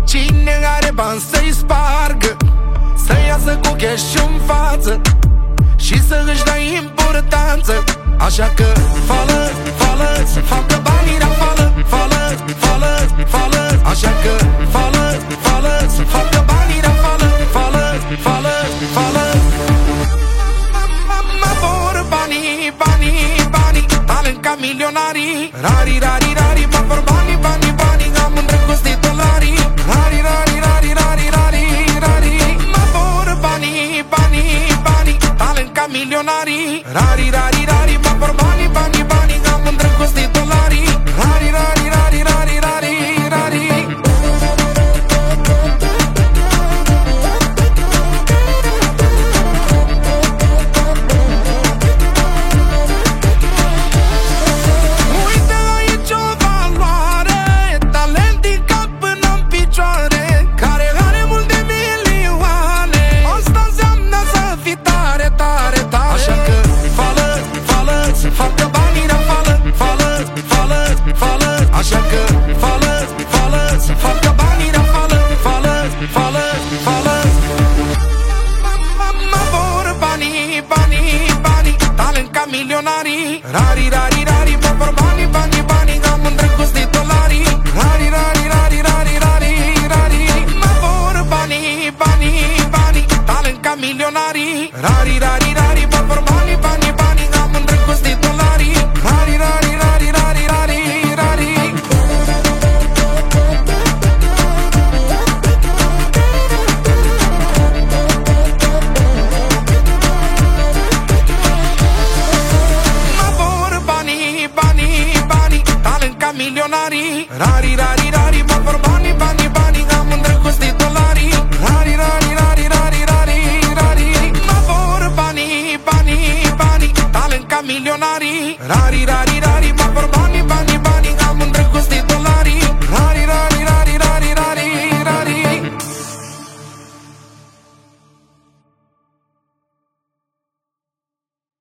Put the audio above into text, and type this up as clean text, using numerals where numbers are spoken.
Cine are bani să-i spargă, să iasă cu cash în față și să își dea importanță. Așa că fală, fală, să facă banii rafală. Fală, fală, fală. Așa că fală, fală, să facă banii rafală. Fală, fală, fală. Mă vor banii, banii, banii, talent ca milionarii. Rari, rari, rari, mă vor banii, banii, banii, am îndrăgostit dolarii. Rari, rari, rari, rari, rari, rari. Mă vor banii, banii, banii, talent ca milionarii. Rari, rari, rari, mă vor banii, banii, banii, am îndrăgostit dolarii. Rari, rari, rari, rari, rari, rari. Așa că fală, fală, să facă banii rafală. Fală, fală, fală. Mă vor banii, banii, banii, talent ca milionarii. Rari, rari, rari, mă vor banii, banii, banii, am îndrăgostit dolarii. Rari, rari, rari, rari, rari, rari. Mă vor banii, banii, banii, talent ca milionarii. Rari, rari, rari, mă vor banii, banii, banii, am îndrăgostit dolarii. Rari, rari, rari, rari, rari, rari. Milionarii. Rari, rari, rari, mă vor banii, banii, banii, am îndrăgostit dolarii. Rari, rari, rari, rari, rari, rari. Mă vor banii, banii, banii, talent ca milionarii. Rari, rari, rari, mă vor banii, banii.